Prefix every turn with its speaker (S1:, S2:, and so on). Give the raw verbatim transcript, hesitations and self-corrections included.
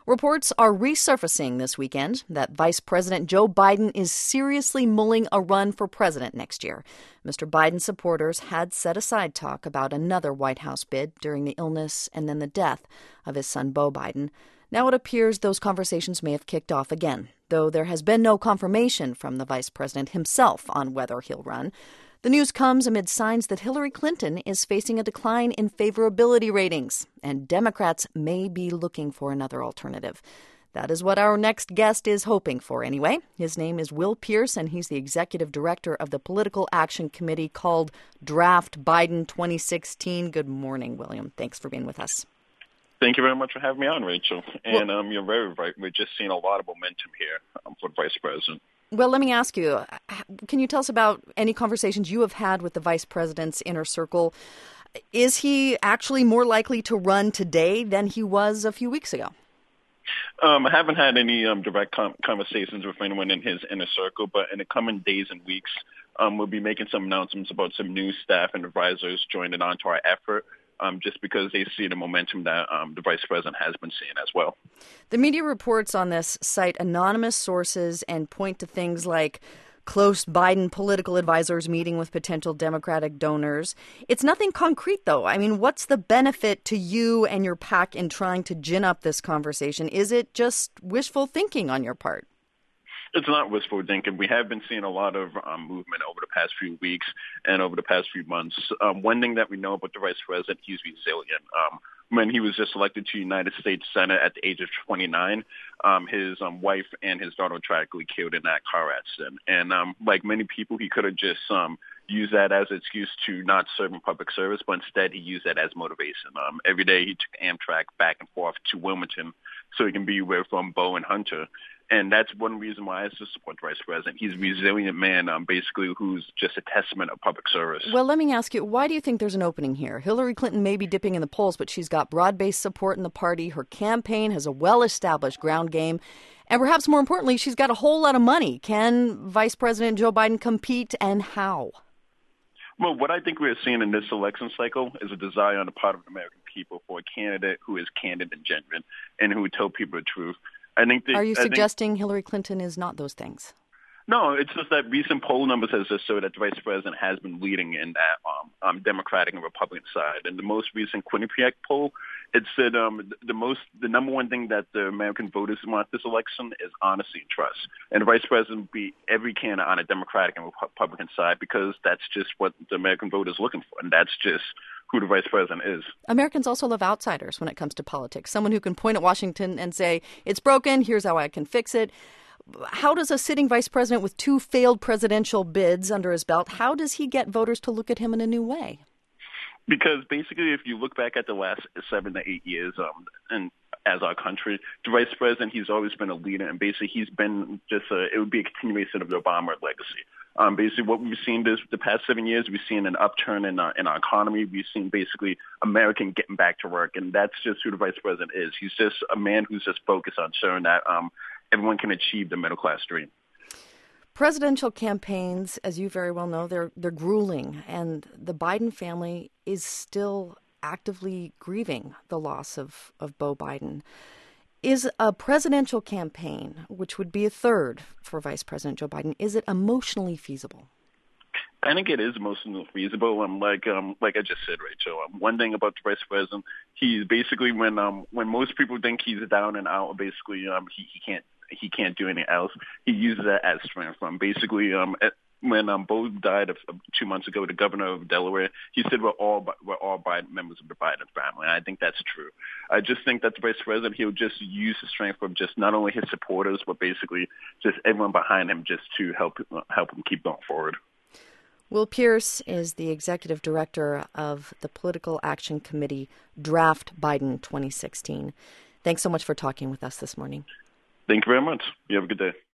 S1: Reports are resurfacing this weekend that Vice President Joe Biden is seriously mulling a run for president next year. Mister Biden's supporters had set aside talk about another White House bid during the illness and then the death of his son Beau Biden. Now it appears those conversations may have kicked off again, though there has been no confirmation from the vice president himself on whether he'll run. The news comes amid signs that Hillary Clinton is facing a decline in favorability ratings, and Democrats may be looking for another alternative. That is what our next guest is hoping for anyway. His name is Will Pierce, and he's the executive director of the political action committee called Draft Biden twenty sixteen. Good morning, William. Thanks for being with us.
S2: Thank you very much for having me on, Rachel. And well, um, you're very right. We're just seeing a lot of momentum here um, for the vice president.
S1: Well, let me ask you, can you tell us about any conversations you have had with the vice president's inner circle? Is he actually more likely to run today than he was a few weeks ago?
S2: Um, I haven't had any um, direct com- conversations with anyone in his inner circle, but in the coming days and weeks, um, we'll be making some announcements about some new staff and advisors joining onto our effort. Um, just because they see the momentum that um, the vice president has been seeing as well.
S1: The media reports on this cite anonymous sources and point to things like close Biden political advisors meeting with potential Democratic donors. It's nothing concrete, though. I mean, what's the benefit to you and your PAC in trying to gin up this conversation? Is it just wishful thinking on your part?
S2: It's not wishful thinking. We have been seeing a lot of um, movement over the past few weeks and over the past few months. Um, one thing that we know about the vice president, he's resilient. Um, when he was just elected to the United States Senate at the age of twenty-nine, um, his um, wife and his daughter were tragically killed in that car accident. And um, like many people, he could have just um, used that as an excuse to not serve in public service, but instead he used that as motivation. Um, every day he took Amtrak back and forth to Wilmington so he can be with um, Beau and Hunter. And that's one reason why I support the vice president. He's a resilient man, um, basically, who's just a testament of public service.
S1: Well, let me ask you, why do you think there's an opening here? Hillary Clinton may be dipping in the polls, but she's got broad-based support in the party. Her campaign has a well-established ground game. And perhaps more importantly, she's got a whole lot of money. Can Vice President Joe Biden compete, and how?
S2: Well, what I think we're seeing in this election cycle is a desire on the part of the American people for a candidate who is candid and genuine and who would tell people the truth. I think the,
S1: Are you
S2: I
S1: suggesting
S2: think,
S1: Hillary Clinton is not those things?
S2: No, it's just that recent poll numbers has just showed that the vice president has been leading in that um, um, Democratic and Republican side. And the most recent Quinnipiac poll, it said um, the most, the number one thing that the American voters want this election is honesty and trust. And the vice president will be every candidate on a Democratic and Republican side because that's just what the American voter is looking for, and that's just who the vice president is.
S1: Americans also love outsiders when it comes to politics. Someone who can point at Washington and say, it's broken, here's how I can fix it. How does a sitting vice president with two failed presidential bids under his belt, how does he get voters to look at him in a new way?
S2: Because basically, if you look back at the last seven to eight years, um, and as our country, the vice president, he's always been a leader, and basically he's been just a, it would be a continuation of the Obama legacy. Um, basically, what we've seen this the past seven years, we've seen an upturn in our, in our economy. We've seen basically American getting back to work, and that's just who the vice president is. He's just a man who's just focused on showing that um, everyone can achieve the middle class dream.
S1: Presidential campaigns, as you very well know, they're they're grueling, and the Biden family is still actively grieving the loss of, of Beau Biden. Is a presidential campaign, which would be a third for Vice President Joe Biden, is it emotionally feasible?
S2: I think it is emotionally feasible. Um, like um, like I just said, Rachel. Um, one thing about the vice president, he's basically when um when most people think he's down and out, basically um he, he can't he can't do anything else. He uses that as strength. Um, basically um. At, When um, Beau died of, of two months ago, the governor of Delaware, he said we're all we're all Biden, members of the Biden family. And I think that's true. I just think that the vice president, he'll just use the strength of just not only his supporters, but basically just everyone behind him, just to help help him keep going forward.
S1: Will Pierce is the executive director of the political action committee Draft Biden twenty sixteen. Thanks so much for talking with us this morning.
S2: Thank you very much. You have a good day.